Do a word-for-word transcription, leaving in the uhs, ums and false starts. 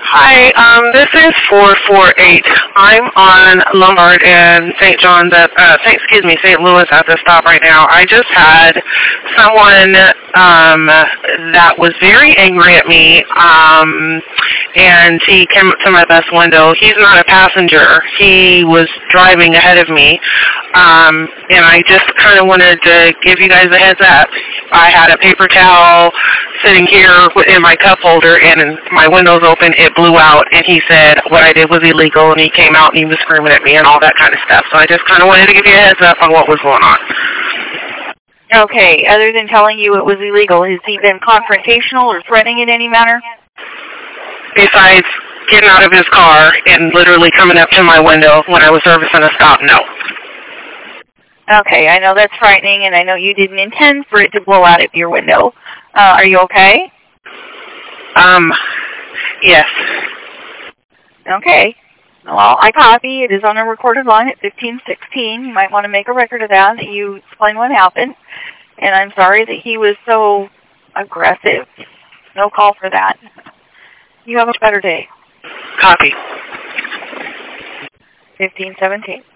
Hi, um, this is four four eight. I'm on Lombard and Saint John's at, uh, Saint, excuse me, Saint Louis at the stop right now. I just had someone, um, that was very angry at me, um, and he came up to my bus window. He's not a passenger. He was driving ahead of me, um, and I just kind of wanted to give you guys a heads up. I had a paper towel sitting here in my cup holder, and my window's open. It blew out, and he said what I did was illegal, and he came out and he was screaming at me and all that kind of stuff. So I just kind of wanted to give you a heads up on what was going on. Okay, other than telling you it was illegal, has he been confrontational or threatening in any manner? Besides getting out of his car and literally coming up to my window when I was servicing a stop, no. Okay, I know that's frightening, and I know you didn't intend for it to blow out of your window. Uh, are you okay? Um, yes. Okay. Well, I copy. It is on a recorded line at fifteen sixteen. You might want to make a record of that, that you explain what happened. And I'm sorry that he was so aggressive. No call for that. You have a better day. Copy. fifteen seventeen.